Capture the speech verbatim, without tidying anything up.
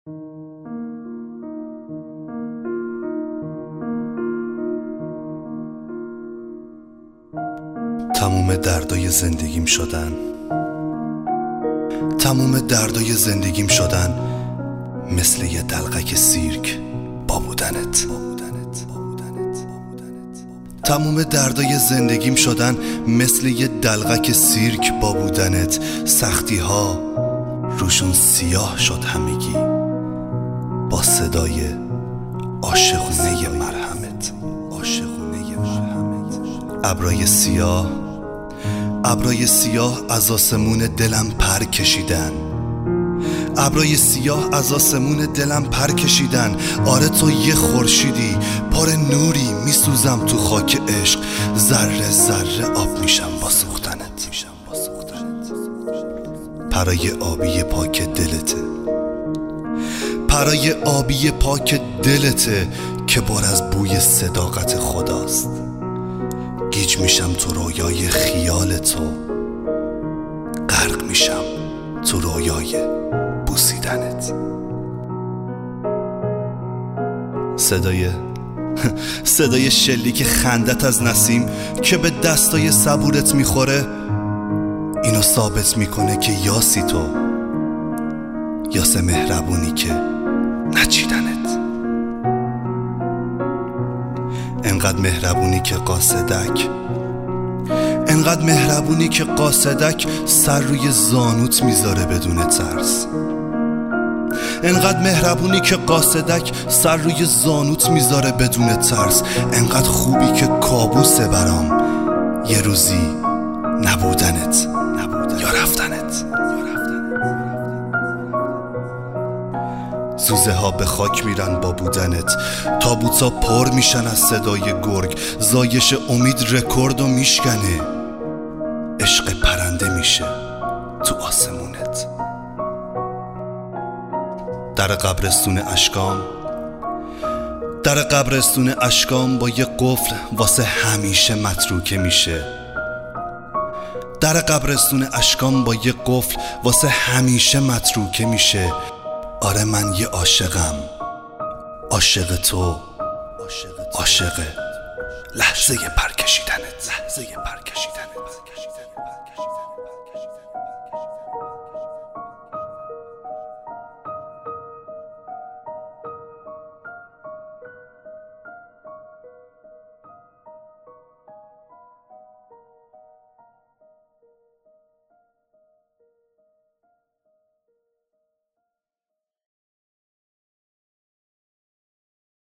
تموم دردای زندگیم شدن تموم دردای زندگیم شدن مثل یه دلقک سیرک با بودنت. تموم دردای زندگیم شدن مثل یه دلقک سیرک با بودنت. سختی ها روشون سیاه شد همگی با صدای عاشقونه مرحمت. ابرای سیاه ابرای سیاه از آسمون دلم پر کشیدن ابرای سیاه از آسمون دلم پر کشیدن. آره تو یه خورشیدی پر نوری، میسوزم تو خاک عشق، ذره ذره آب میشم با سوختنت. پرای آبی پاک دلته پرای آبی پاک دلته که پر از بوی صداقت خداست. گیج میشم تو رویای خیال تو، غرق میشم تو رویای بوسیدنت. صدای صدای شلیک خندت از نسیم که به دستای صبورت میخوره اینو ثابت میکنه که یاسی تو، یاس مهربونی که نچیدنت. انقدر مهربونی که قاصدک انقدر مهربونی که قاصدک سر روی زانوت میذاره بدون ترس. انقدر مهربونی که قاصدک سر روی زانوت میذاره بدون ترس. انقدر خوبی که کابوسه برام یه روزی نبودنت یا رفتنت. زوزه ها به خاک میرن با بودنت، تابوت ها پر میشن از صدای گرگ، زایش امید رکورد و میشکنه، عشق پرنده میشه تو آسمونت. در قبرستون اشکام در قبرستون اشکام با یه قفل واسه همیشه متروکه میشه. در قبرستون اشکام با یه قفل واسه همیشه متروکه میشه. آره من یه عاشقم، عاشق تو، عاشق لحظه پر کشیدنت.